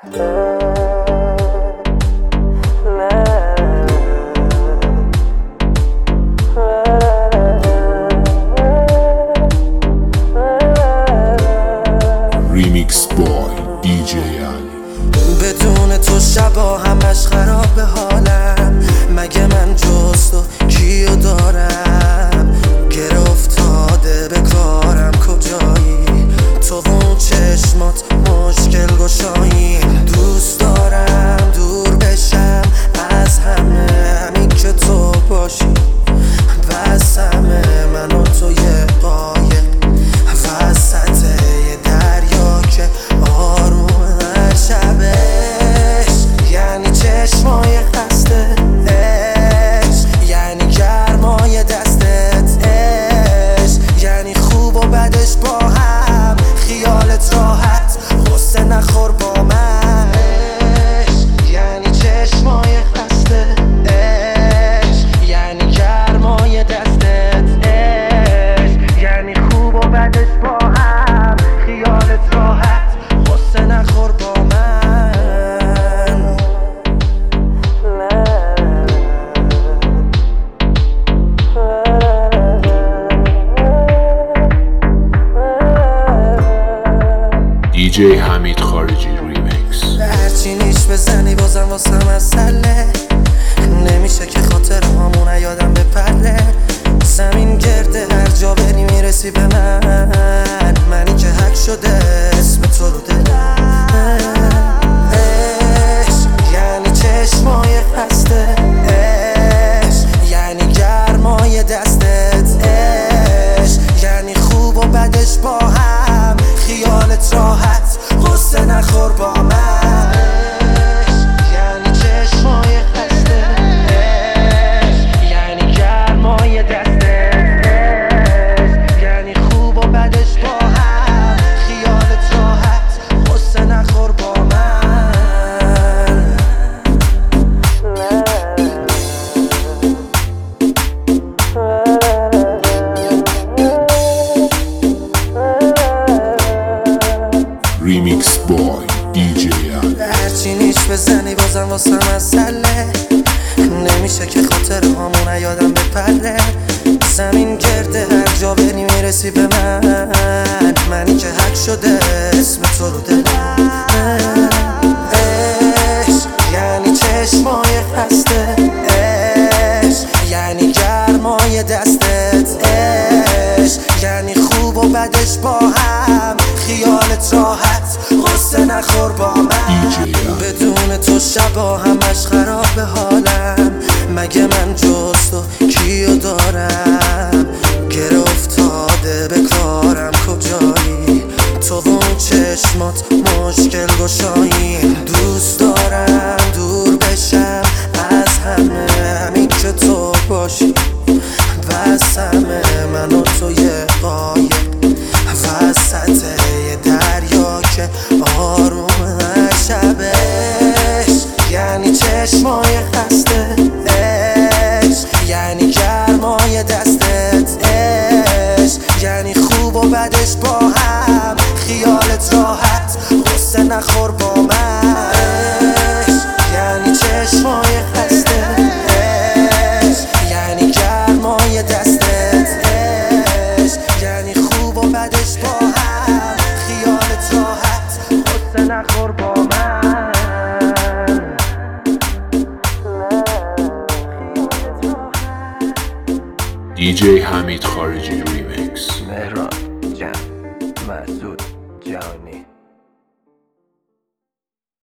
ریمیکس بای DJ علی. بدون تو شبا همش خراب حالم، مگه من جز تو کیو دارم؟ گره افتاده به کارم کجایی؟ تو و اون چشمات مشکل گشایی. دوست دارم دور بشم از همه، همین که تو باشی بس همه. من و تو یه قایق وسط یه دریا که آروم هر شبش. یعنی چشمای خسته عشق، یعنی گرمای دستت عشق، یعنی خوب و بدش با هم، خیالت راحت غصه نخور با من عشق. یعنی چشمای خسته عشق، یعنی گرمای دستت عشق، یعنی خوب و بدش با هم، خیالت راحت غصه نخور با من. DJ حمید خارجی ریمیکس. هرچی نیش بزنی بازم واسم مسئله، نمیشه که خاطر همونه یادم بپره. زمین گرده هر جا بری میرسی به من، منی که حک شده اسم تو رو دلم. عشق یعنی چشمای خسته عشق، یعنی گرمای دستت عشق، یعنی خوب و بدش با هم، خیالت راحت غصه نخور با من. یعنی چشمای خسته عشق، یعنی گرمای دستت عشق، یعنی خوب و بدش با هم، خیالت راحت غصه نخور با من. ریمیکس بای DJ علی. هرچی نیش بزنی بازم واسم مسئله، نمیشه که خاطر همونه یادم بپره. زمین گرده هر جا بری میرسی به من، منی که حک شده اسم تو رو دلم. عشق یعنی چشمای خسته عشق، یعنی گرمای دستت عشق، یعنی خوب و بدش با هم، خیالت راحت غصه نخور با من. بدون تو شبا همش خراب حالم، مگه من جز تو کیو دارم؟ گره افتاده به کارم کجایی؟ تو و اون چشمات مشکل گشایی. دوست دارم دور بشم از همه، همین که تو باشی بس همه. من و تو یه قایق وسط یه دریا که آروم هر شبش. یعنی چشمای خسته عشق، یعنی گرمای دستت عشق، یعنی خوب و بدش با هم، خیالت راحت غصه نخور با من عشق. یعنی چشمای خسته عشق، یعنی گرمای دستت عشق، یعنی خوب و بدش با هم، خیالت راحت غصه نخور با من. DJ حمید خارجی ریمیکس. مهران جان مسعود جانی.